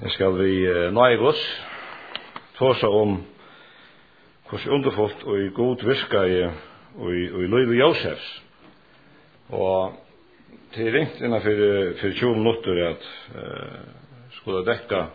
Här ska vi Naigos tåsa om hur underfullt och i god virka i Løyve Josefs. Og til ringt innanfor 20 minutter at skulle dekka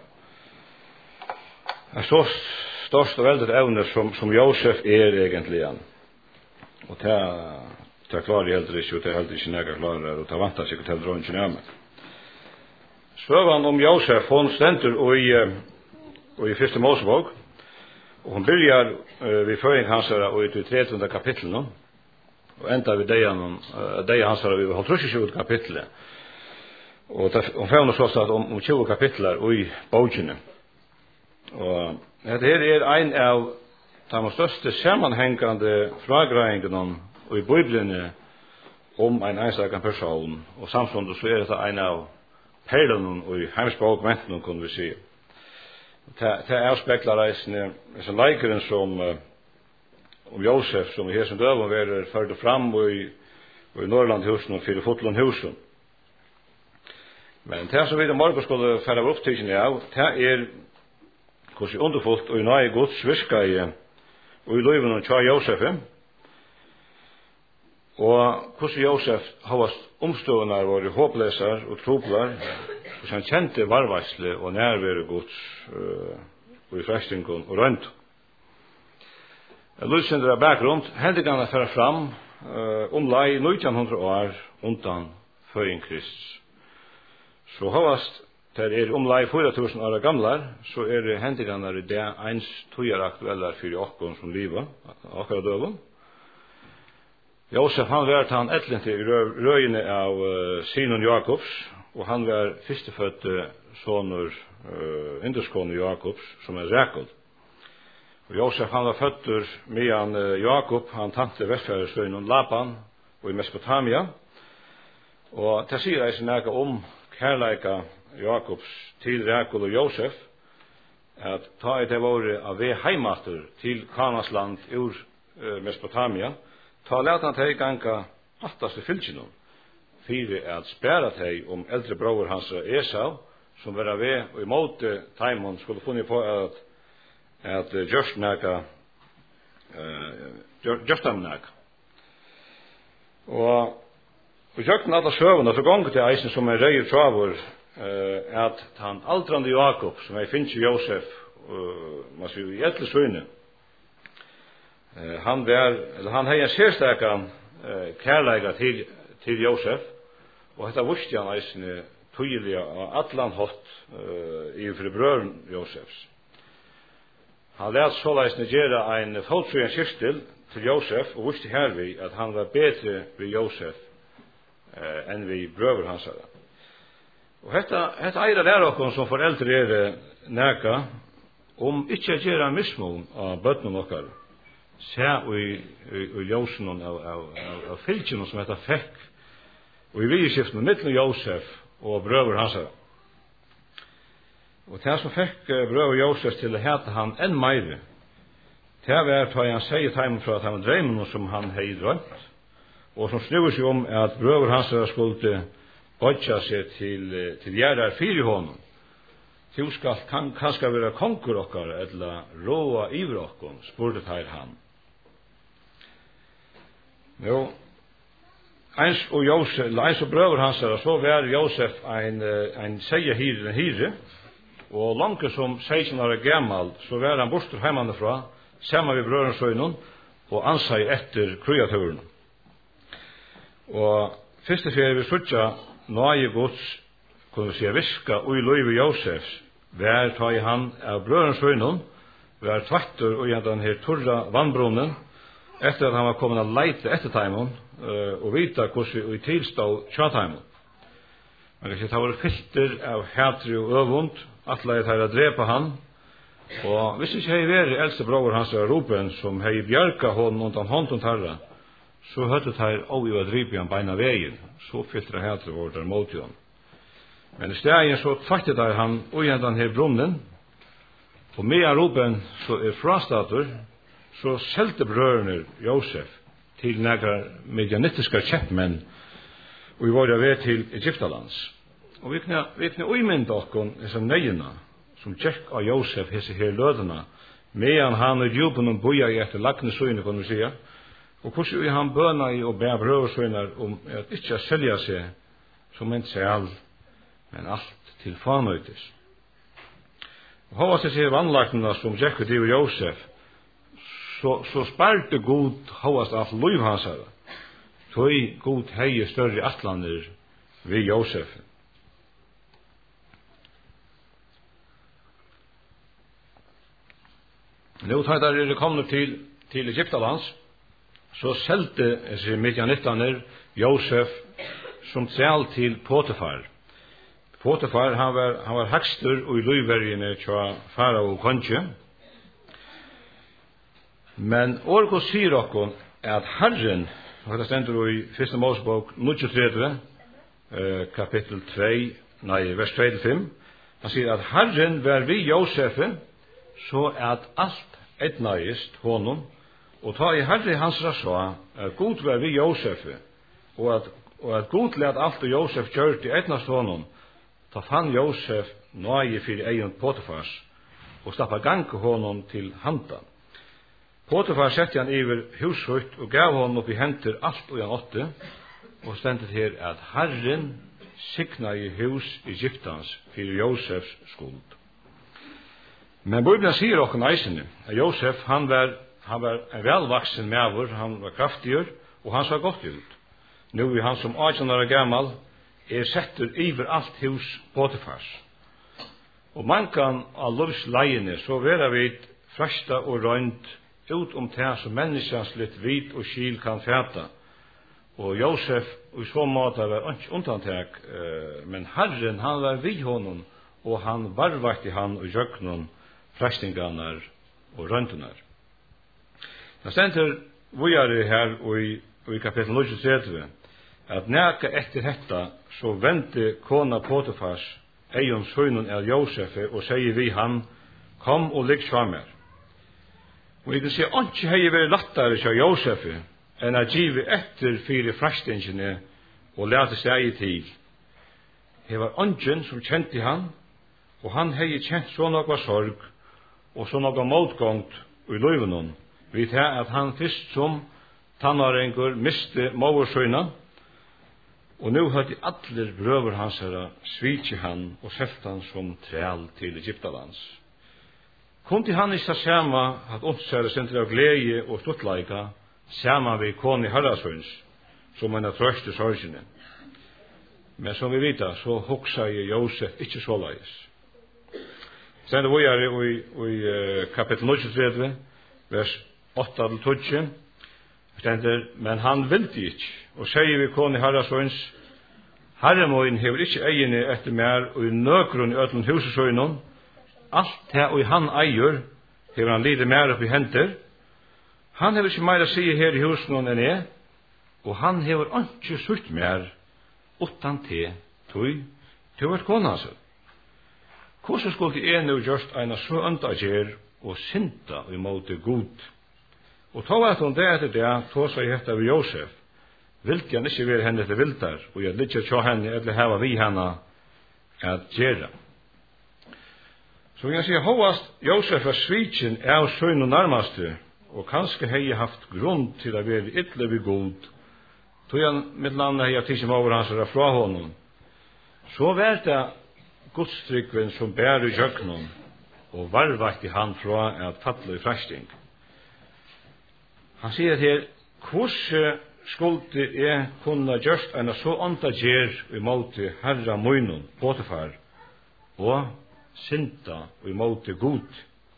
så størst og veldig evner som Josef egentlig igjen. Og det klarer jeg heller ikke, og det er heller ikke nega klarer, og det vantar sikkert heller ikke nærmere. Søvan om Josef, hon stender i første Mosebok, og hon byrjar vid føring hans og i 13. kapittel nå, og enda vid deg hans vid 23. kapittelet. Og hon får så stått om 20 kapitler i bokene. Og dette her en av de største sammanhengande fragreingene i Bibelen om en ensaken person, og samtidig så dette en av perlen og i heimsbokmenten, kunne vi si. Det avspekler reisende, disse leikeren som om Josef, som i hesen døven var ført fram i Norrlandhusen og fire Fotlandhusen. Men det som vi i morgen skulle fære av opptidene av, det hvordan underfullt og i nøye gods virka og i løyven og tja Josef. Og hvordan Josef havast omstående var i håplesar og troplar, og han kjente varvarsle og nærvære gods og i frestingen og rønt. Lydsender av bakgrunn, hendingene fører fram omlai 1900 år undan føyen Krist. Så havast der omlai 4000 år gamlar, så hendingene i det eins tøyer aktuelle for okkon som livet, akkurat døven. Josef, han var han etlente i røyene av Sinon Jakobs, og han var førstefødte sonur Inderskåne Jakobs, som Rekord. Og Josef, han var føtter medan Jakob, han tante vestfjæresøynen Laban, og i Mesopotamia. Og det sier jeg snakke om kærleika Jakobs til Rekord og Josef, at ta det våre av ved heimater til Kanas land ur Mesopotamia, ta let han til ganga attaste fylkjennom, fyrir at spæra teg eldre bror hans Esau, som var ved og i måte Taimon skulle funnet på at gjørstamnæg. Og jøkken alle søvende, så gonget til eisen som røyer travor, at han aldrande Jakob, som finnes i Josef, man sier i etle søyne, han hei en sérstakan kærleika til Josef, og dette visste han eisen tydelig av atlan hot i for brøren Josefs. Han lät såleisne gjøre en fotsøyen kirstel til Josef, og visste hervi at han var bedre ved Josef enn ved brøver hans. Og dette eira lærer som foreldre næka om ikke gjøre mismål av bøttene nokkar. Se i ljósen av fylkjen som dette fekk, og i vidskiften mellom Josef og brøver hans. Og det som fikk brøver Josef til å hete han enn meire, det var at han sier til fra at han drømmen som han hei drømt, og som snur seg om at brøver hans skulle bodja seg til gjerrar fyr i hånden. Du skal kanskje være konkur okkar, eller råa iver okkar, spurte her han. Jo, eins og brøver hans, så var Josef ein seie hyre, og langt som 16 år gammal, så var han borster heimane fra, sammen med brødrens søgnen, og ansei etter kruyaturen. Og første ferie vi sutja, nøye gods, kunne vi si, viska, og i Løyve Josefs, vær ta i han av brødrens søgnen, vær tvattur og i den her turra vannbrunnen, etter at han var kommet å leite etter taimon, og vita hvordan vi tilstod tjataimon. Man kan si, det var filter av hætri og øvund, atle er å drepa han, og hvis ikke hei væri eldste bror hans av Ruben, som hei bjarga hånden undan hånden tarra, så høtte det å i å dripe han beina veien, så filter hætri vår der mot han. Men i stedet så tvattet han og den her brunnen, og med Ruben så frastater, så selte brødrene Josef til nægra medianittiska kjeppmenn, og vi var ved til Egyptalands. Og vi kunne uimynda okkon som nøyina, som tjekk av Josef hese her lødena, medan han og djupen boja i etter lagne søyne, kan vi sige, og hvordan han bøna i og bæ brøversøyner om at ikke selja seg som en sel, men alt til fanøytis. Og hva seg sier vannlagnene som tjekk av Josef, så sparte god hovast alt liv hans her, tøy god hei større atlander ved Josef. Nå tar der kommet til Egyptalands, så selte midjanittaner Josef som træl til Potifar. Potifar, han var hakstur og i løyvergene tja farao og konge. Men orko sier okkon at Herren, og det stender i 1. Mosebok 39, kapittel 2, vers 2-5, han sier at Herren var vi Josefe, så at alt etnaist honom, og ta i Herre hans rasa, at god var vi Josefe, og at god let alt og Josef gjørt i etnast honom, ta fann Josef nøye fyrir egen Potifars, og stappa gange honom til handa. Potifar sette han iver hushutt, og gav honom opp i henter alt og han åtte, og stendet her at Herren signa i hus Egyptans fyrir Josefs skuld. Men Bibelen sier okken eisene, at Josef, han var en velvaksen mæver, han var kraftigur, og han så godt ut. Nå er han som 18 år gammal, setter iver alt hus Potifars. Og mankan av lovsleiene, så vera vi frasta og røynt ut om det som menneskans litt vit og skil kan fæta. Og Josef, og i så måte var ikke undantek, men Herren, han var vid honom, og han varvakti han og jøknon, frestingarnar og røntunar. Det stender vujare her og i kapittel 33 at næka etter hetta så vente kona Potifars eion sønnen av Josefe og sier vi han kom og ligg svamer. Og jeg kan si ikke hei vært lattare til Josefe enn at give etter fire frestingene og lete seg til. Det var ånden som kjente han, og han hei kjent så noe sorg og så noe motgångt i løyvenon, vid det at han fyrst som tannarengur miste moversøyna, og nu hadde alle brøver hans herra svitsi han og selt han som træl til Egyptalands. Kunti han i seg sama hatt åndsære sentre av glede og stuttleika, sama vi koni herrasøyns, som en av trøste sorgene. Men som vi vita, så hoksa i Josef ikkje så leis. Sen det var i kapittel 23, vers 8-12, stender, men han vildi ikkje, og sier vi koni herrasøyns, Herremoin hever ikkje eierne etter mer, og i nøkron i øtlen husesøynon, alt det og han eier, hever han lide mer opp i henter, han hever ikkje meira sige her i husen enn jeg, og han hever ikkje sutt mer, utan te, tøy, til hvert kona hans. Hvordan skulle jeg nå gjørst eina så øndager og synda i måte god? Og ta at hun det etter det, tog seg hette av Josef, vilke han ikke være henne til vildar, og jeg litt tja henne, eller heva vi henne at gjøre. Så jeg sier, hovast Josef var svitjen av søgn og nærmaste, og kanskje hei haft grunn til å være ytterlig ved god, tog han mitt land hei tissim over hans fra honom. Så var det godstrykven som bær i jøknon, og varvakti han fra at fattla i frasting. Han sier her, hvordan skulle jeg kunne gjørst en så ånda gjer i måte herra møynon, Potifar, og synda i måte god.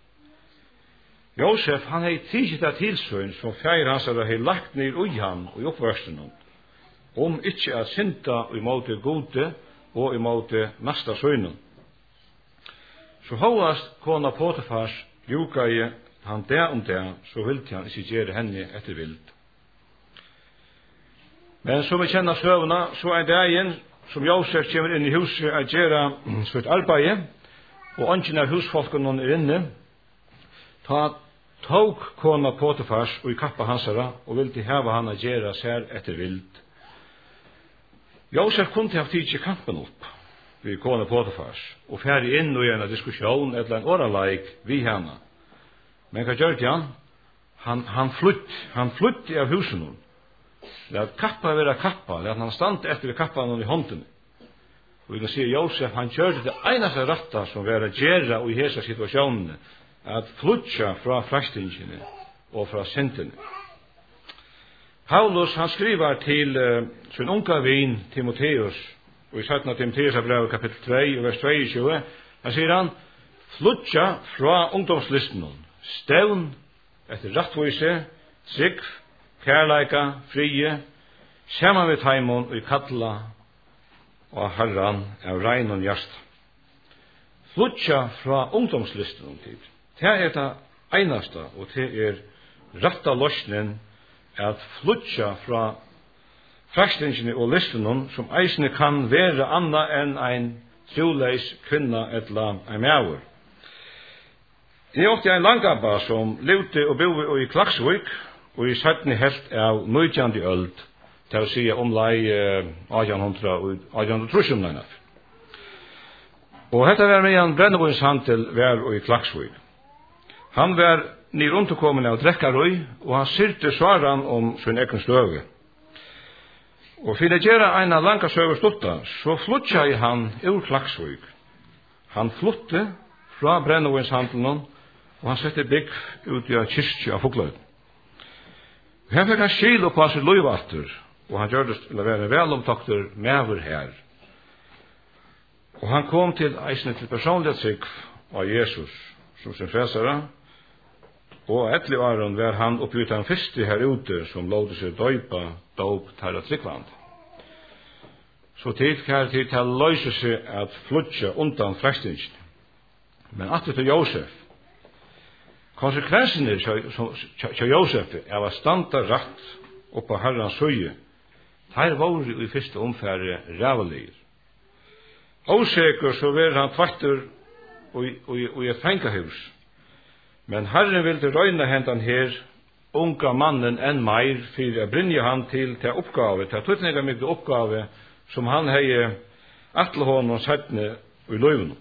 Josef, han hei tidsit av tilsøyn som feir hans hei lagt ned ui han og i oppvørsten om ikkje at synda i måte gode og i måte nasta søynon. Så hovast kona Potifars juka i han det, så vilte han ikke gjøre henne etter vild. Men som vi kjenner søvna, så dagen som Josef kommer inn i huset å gjøre sitt arbeid, og ønsken av husfolkene inne, tok kona Potifars og i kappa hansara, og vilte heva han å gjøre sær etter vild. Josef kunne ha tid til kampen opp, vi kone Potifars, og færdig inn i en diskusjon, eller en oralaik, vi henne. Men hva gjør han? Han flytt av husen. Lät kappa vera kappa, lät han stand efter kappa någon i hånden. Och vi kan se Josef, han körde det einaste rätta som var att göra i hesa situationen, att flytta från frestingen och från synden. Paulus, han skriver till sin unga vin Timoteus, och i 17 Timoteus brev kapitel 3, vers 22, han säger han, flytta från ungdomslisten, stævn efter rättvise, trygg, kærleika, frie, saman við taimon og kalla og Herran av rein og hjärsta. Flytja fra ungdomslisten om tid. Det det einasta, og det rætta løsnen at flytja fra frestingen og listen som eisne kan være anna enn ein troleis kvinna etla ein maur. Jeg åkte en langabba som levde og bodde i Klaksvik, og i 17 helt av 19. øld, til å si omlai 1800 Og dette var med en brennevinshandel var i Klaksvik. Han var ny rundt av drekkarøy, og han syrte svaran om sin egen støve. Og for å gjøre en av langa søver stutta, så flytja han ur Klaksvik. Han flytte fra brennevinshandelen, og han sette bygg ut i kyrkja av Fuglaut. Her fikk han skil på sin løyvatter, og han gjør det til å være velomtokter mever her. Og han kom til eisne til personlighetssykv av Jesus, som sin frelsere, og etter åren var han oppgitt han første her ute, som lovde seg døypa, dåp, tarra tryggvand. Så tid kan til å løse seg at flytja undan frestingen. Men atter til Josef, konsekvensene til Josef av å standa rett oppa Herrans søye, her var i første omfære rævelig. Osäker så var han tvartur og i et fengahus. Men Herren ville røyna hentan her, unga mannen enn meir, for å brinja han til oppgave, til tøtninga mykje oppgave, som han hei atle honom sættne i løyvene.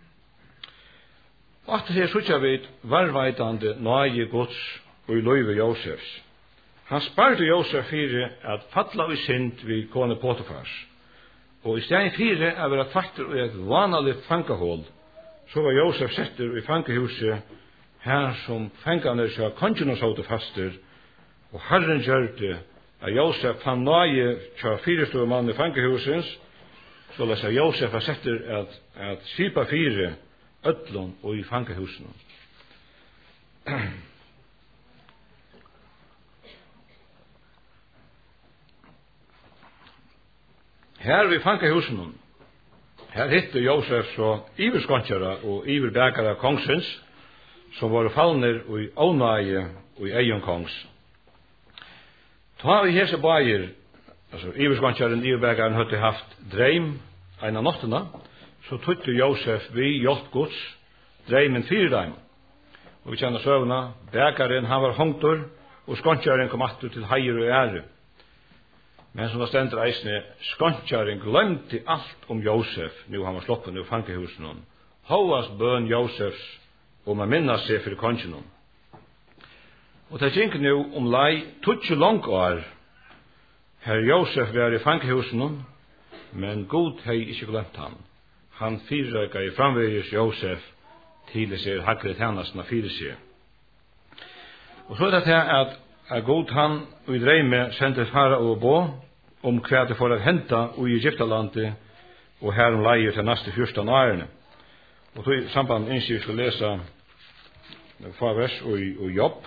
Og at her sutja vid varveitande nøye gods og i løyve Josefs. Han sparte Josef fyrir at falla i synd vid kone Potifars. Og i stedet fyrir er vera tvartur i et vanlig fangahål, så var Josef setter i fangahuset her som fangane seg kongen såte faster, og Herren gjørte at Josef fann nøye kjær fyrestore mann i fangahusens, så lesa Josef setter at skipa fire ötlun og i fangahusen. Her vi fangahusen, her hittar Josef så iverskantjara og iverbækara kongsens, som var fallner og i ånæge og i egen kongs. Ta vi hese bager, altså iverskantjaren, iverbækaren hadde haft dreim en av nottena, så tytte Josef vi gjort gods dreimen 4 daim. Og vi kjenner søvna, bækaren han var hongtur, og skantjaren kom atter til heier og ære. Men som det stender eisne, skantjaren glemte alt om Josef, nu han var sloppen ur fangehusen. Hovast bøn Josefs om å minna seg for kongen. Og det gikk nu om lei 20 lang år, her Josef var i fangehusen, men god hei ikke glemt han. Han fyrrøyka i framvegis Josef til seg hakret hennes na fyre seg. Og så det her at god han og i dreime sendte fara og bo om hva det får at henta i Egyptalandet og her om leie til neste 14 årene. Og så i samband innskje vi skal lese farvers og Jobb.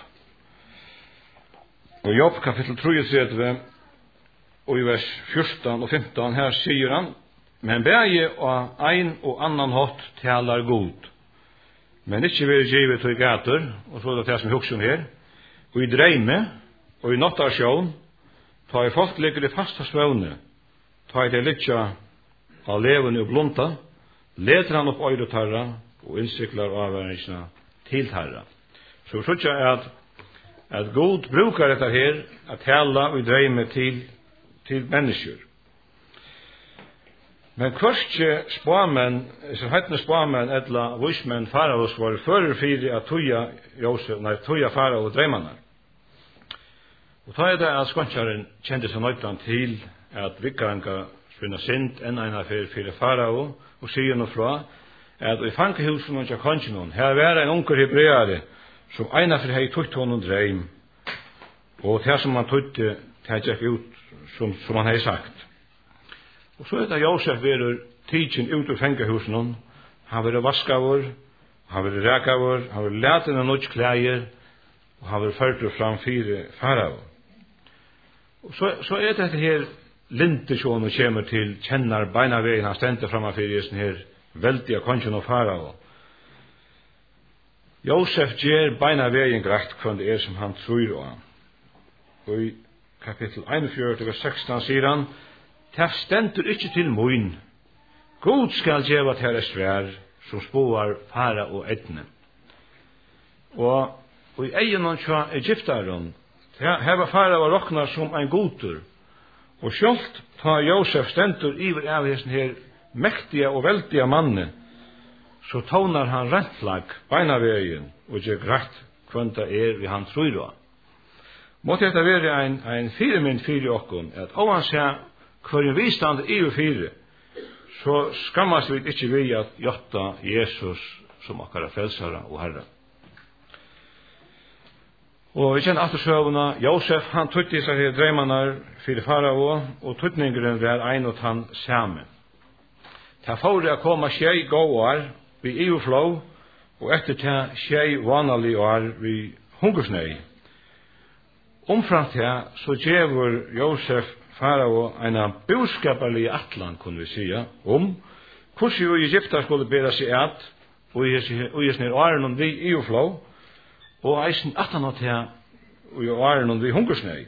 Og Jobb kapittel 33 og i vers 14 og 15 her sier han: men bæge og ein og annan hatt talar god, men ikkje vil givet til gater, og så det som huksen her, og i dreime, og i nottarsjon, ta i folk ligger i fasta svøvne, ta i det litja av levende og blunta, leter han opp øyretarra, og innsiklar avværingsna til tarra. Så sutja at god brukar dette her, at tala og i dreime til mennesker. Men kvørstje spåmen, så hettne spåmen etla vismen faraos var fører fyrir at tuja farao og dreimannar. Og ta det at skåndsjaren kjente seg nøyttan til at vikkaranga spinna sind enn eina fyrir farao og sier noe fra at i fankehusen og kongenon her var en onker hebreare som eina fyrir hei tutt honom dreim og det som han tutte det gikk ut som han hei sagt. Og så det Josef verur tidsin ut ur fankehusen han verur vaskavur, han verur rekavur, han verur latin av nudj klæger og han verur førtur fram fyrir farao. Og så det her lintesjon og kommer til kjenner beina veien han stendte framme fyrir sånn her veldige kongen og farao. Josef gjer beina veien greit kvann det som han tror om. Og i kapittel 41, vers 16 sier han, «Det stendur ikkje til moin. God skal gjeva til svær som spåar farao og etne.» Og i egen og tja Egyptaron, her var farao rokna som ein godur, og sjálft ta Josef stendur iver av hesten her mektige og veldige manne, så tånar han rettlag beina vegin og gjør greit kvanta vi han tror av. Måtte dette være en firemynd fyrir okkon, at oansett hver vi stand iver fyrir, så skammas vi ikkje vi at jotta Jesus som akkara frelsara og herra. Og vi kjenner aftur søvuna, Josef han tutti seg her dreimanar fyrir farao, og tuttningren var ein og han same. Ta fóri a koma skjei gåar vi iverflå, og etter ta skjei vanali år vi hungersnei. Omframt her så gjevur Josef farao eina boskaparlige atlan, kunne vi sia, hvordan jo Egyptar skulle bera seg at, og i snir åren vi iverflå, og eisen 18 her og i åren vi hungersnei.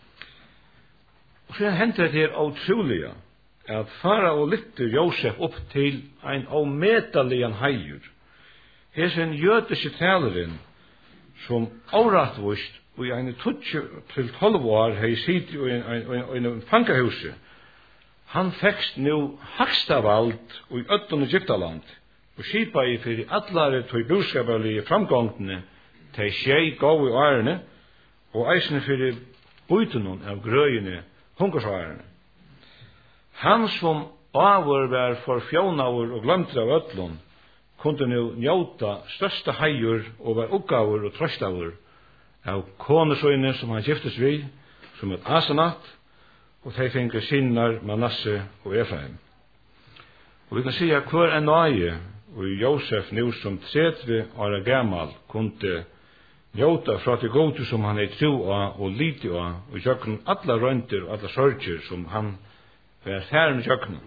Og så hentet det her utrolige at farao lytter Josef opp til ein avmetalian heier. Her er en jødiske taleren som avrattvist og i en 12 år hei sitt i en fankehuset. Han fekst nu haksta vald og i ötten Egyptaland og skipa i fyrir allare tog boskaparlige framgångene til skjei gåi årene og eisne fyrir bytunon av grøyene hungersårene. Han som avur var for fjónaur og glemtra av ötlun kunde nu njóta størsta heiur og var uggavur og trøstavur av konesøyne som han giftes vi, som et Asenat, og de fengur sinnar Manasse og Efraim. Og vi kan si at hver en nøye, og Josef nu som 30 år gammal kunde njóta fra til gode som han er tro av og lite av, og jöknen alla røyntir og alla sørger som han var færen jöknen.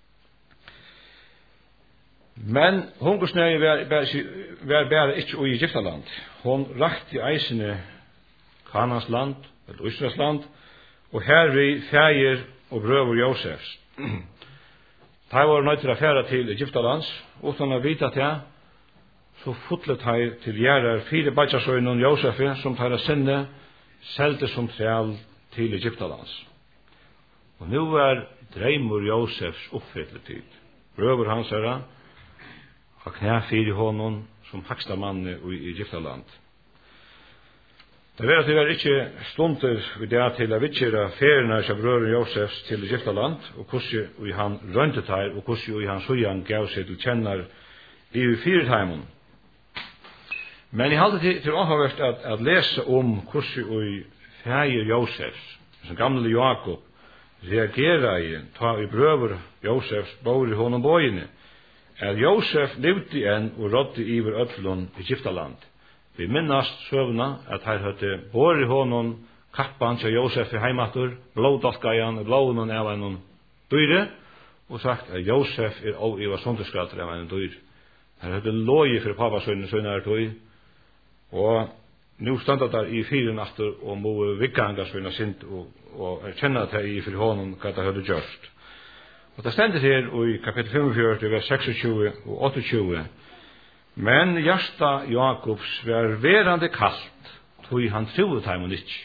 Men hungersnøy var bare ikke i Egyptaland. Hon rakte eisene Kanans land, eller Israels land, og her vi fægir og brøver Josefs. De var nødt til å fære til Egyptalands, uten å vite til, så fotlet de til gjerrar 4 badjasøynen Josef, som tar av sinne, selte som træl til Egyptalands. Og nå var dreimur Josefs oppfytlet tid. Brøver hans herra, ha knæ fyrir honom som haksta manne i Egyptaland. Det var at det var ikke stunder i det til å vitskjera ferierna av brøren Josefs til Egyptaland, og hvordan han røntet her, og hvordan han søyan gav seg til kjenner i fyrteimen. Men jeg hadde til åhavert at lese om hvordan feir Josefs, som gamle Jakob, reagerer i, ta i brøver Josefs bor i honom bøyene, at Josef levde igjen og rådde iver øtlån i Egyptaland. Vi minnast søvna at her høtte bor i honom kappan til Josef i heimatur, blådalkajan, blånen av en dyre, og sagt at Josef og Iva sonderskater av en dyr. Her høtte loje for pappasøyne søyne tøy, og nu standa der i 4 natter og må vikanga søyne sint og kjenne at i for honom hva det høtte gjørst. Og det stender her i kapittel 45, vers 26 og 28. Men hjärsta Jakobs var verande kallt, tog han troet ham ikke.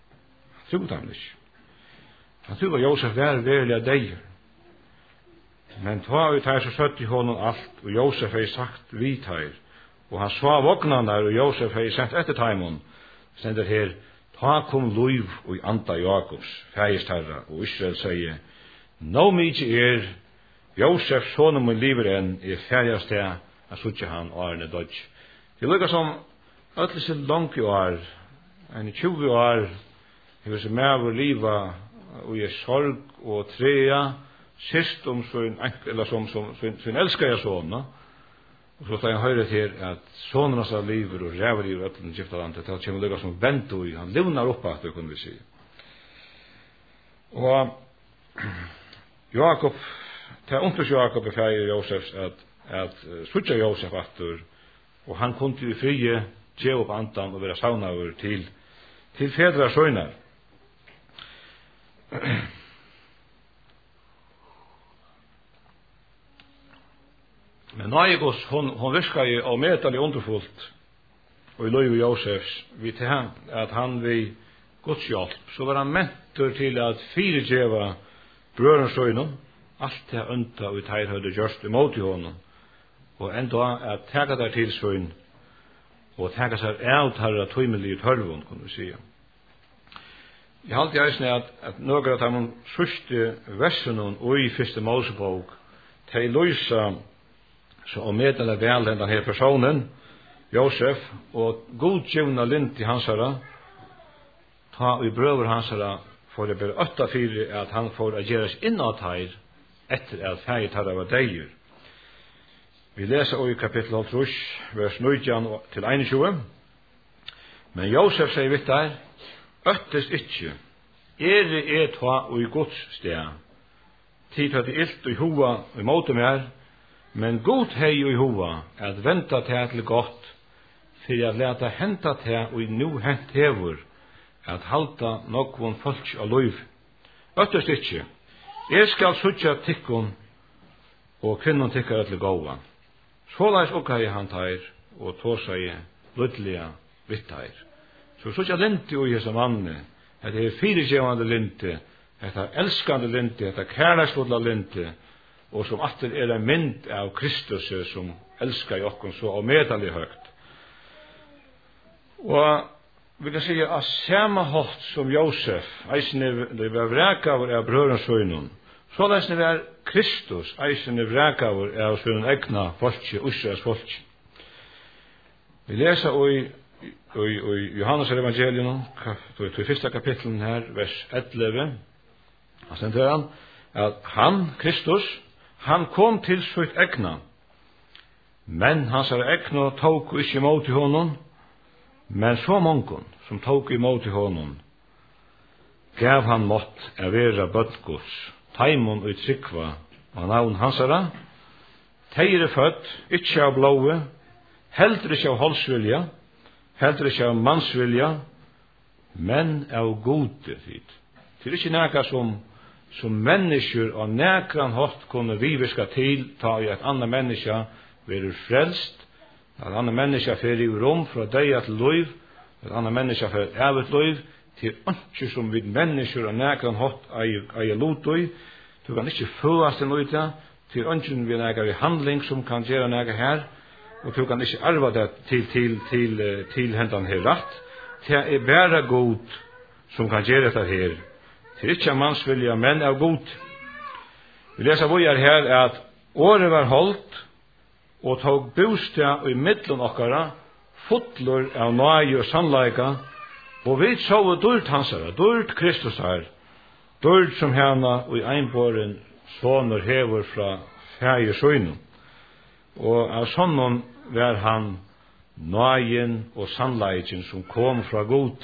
Han troet ham ikke. Han troet at Josef var verilig deir. Men ta ut her så søtt i honom alt, og Josef hei sagt vit her, og han sva vognarna, og Josef hei sendt etter taimon, stender her, ta kom luiv og anda Jakobs, fægist herra, og Israel sier, nå mykje Josef sonen min liver enn fægast det, jeg suttje han årene dodge. Det lukka som ødelse langt år, en 20 år, hever seg med over livet, og sorg og trea, sist sin elskar son, og så tar jeg høyre til at sonen av liver og ræver i ødelen giftalandet, det kommer lukka som vent og han livnar oppa, det kunne vi si. Og Jakob, det omtryks Jakob fægir Josefs at suttja Josef aftur, og han kunne i frie gje opp andan og være saunaver til fedra søgnar. Men Naigos, hon virka i avmetelig underfullt, og i løyve Josefs, vi til han, at han vi Guds hjelp, så var han mentor til at firegjeva brødrens søgnar, alt det unta og teir høyde gjørst imot i honom, og enda at teka der til søgn, og teka seg avtarra tøymelige tørvun, kunne vi sige. Jeg halte eisne at nøkker at han sørste versen og i første Mosebok til løysa så om meddelar vel den her personen, Josef, og godgjevna lint i hansara, ta i brøver hansara, for det ber 8-4 at han får ageres innat her, etter at fægit her var deir. Vi leser i kapittel 3, vers 19 til 21. Men Josef sier vidt der, øttes ikkje, ta og i Guds sted, tid hadde ilt og i hova og i måte mer, men god hei og i hova at venta til godt, for at leta henta til og i nu hent hever, at halta nokon folk av løyv. Øttest ikkje, skal suttja tikkun og kvinnun tikkar til gåva. Såleis okkar han teir, og tåsa i lydliga vitteir. Så suttja linti og hesa manne, at det firegjevande linti, et elskande linti, et kærleksfulla linti, og som atter en mynd av Kristus som elskar i okkon så avmedelig høgt. Og vi kan sige at samme hatt som Josef, eisne det var vrekaver av brødrens søgnen, så eisne var Kristus, eisne vrekaver av søgnen egna folki, Israels folki. Vi leser i Johannes evangelium, i første kapitlen her, vers 11, han sender han, at han, Kristus, han kom til sitt egna, men hans egna tok ikke imot i honom, men så mongon som tok imot i honom, gav han mått av vera bøttgods, taimon og trykva av navn hansara, teire født, ikkje av blåe, heldre ikkje av holdsvilja, heldre ikkje av mansvilja, men av gode tid. Det ikkje neka som mennesker og nekran hatt kunne viviska til, ta i et annet menneske være frelst, et annet menneske fer i rom fra deg til liv, et annet menneske fer et evet liv, til ikke som vid mennesker og nekran hatt eier lotøy, du kan ikke følast en løyta, til ikke vi nekar i handling som kan gjøre nekar her, og du kan ikke arva det til hendan her rett, til bare god som kan gjøre dette her, til ikke av mansvilja, men av god. Vi leser hvor jeg her at året var holdt, og tog bostad i middelen okkara, fotler av nøye og sannleika, og vi så dyrt hansara, dyrt Kristus her, dyrt som hana og i einbåren soner hever fra fægir søgnen. Og av sånn var han nøyen og sannleiken som kom fra god.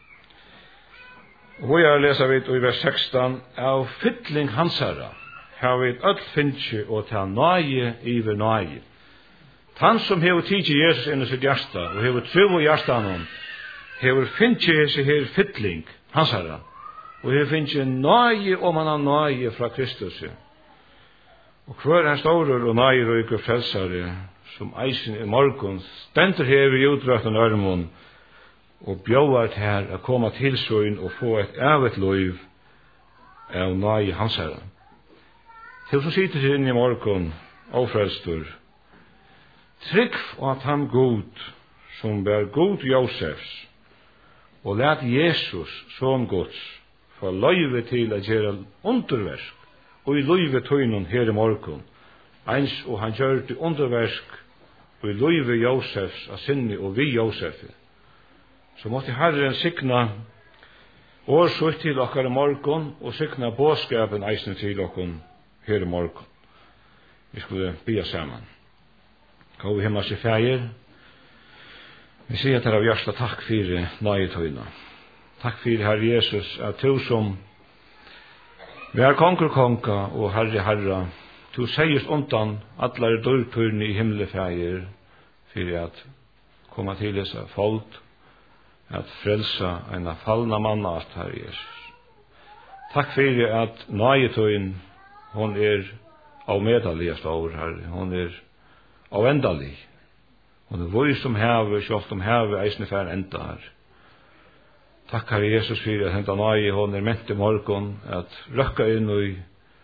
Og her leser vi i vers 16, av fytling hansara, har vi öll finnje og ta nøye iver nøye. Han som hever tidsi Jesus inn i sitt hjärsta, og hever tro i hjertan hever finnje hese her fytling hansara, og hever finnje nøye om han har nøye fra Kristus. Og hver en staurer og nøye røyker frelsare, som eisen i morgon, stendur hever i utrøtten ørmon, og bjóar her å komme til søgn og få et evet liv av nøye hansara. Til som sitter her inne i morgen, og frelstor, trygg at han god, som bær god Josefs, og let Jesus, som Guds, få løyve til å gjøre underversk, og i løyve tøynen her i morgen, eins og han gjør det underversk, og i løyve Josefs, av sinne og vi Josefet. Så måtte Herren sikna årsøk til okkar i morgen, og sikna båskapen eisne til okkar her i morgen. Vi skulle bya saman. Gå vi hemmas i feir. Vi sier til av hjärsta takk fyrir nøyetøyna. Takk fyrir Herre Jesus, at du som vi er konkur konka og Herre Herra, du seirst undan allar dørpurni i himmelfeir fyrir at koma til dessa folk, at frelsa eina fallna manna at Herre Jesus. Takk fyrir at nøyetøyn, hon av medalliga stor, Herre, hon av endalig. Og det var som hever, kjolt om hever, eisne fær enda her. Takk Herre Jesus for at henta nøye, hon ment i morgon, at røkka inn og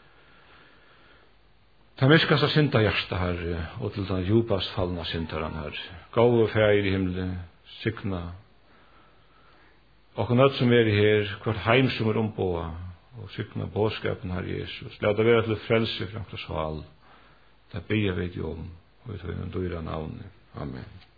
ta miskas av synda hjärsta Herre, og til den djupast fallna syndaran Herre. Gå og feir i himmelen, sykna, og nødt som her, hvert heim som ombåa, og sykna båskapen Herre Jesus. La det være til frelse fram til sval. Det ber vi om, og vi tar en dyra navn. Amen.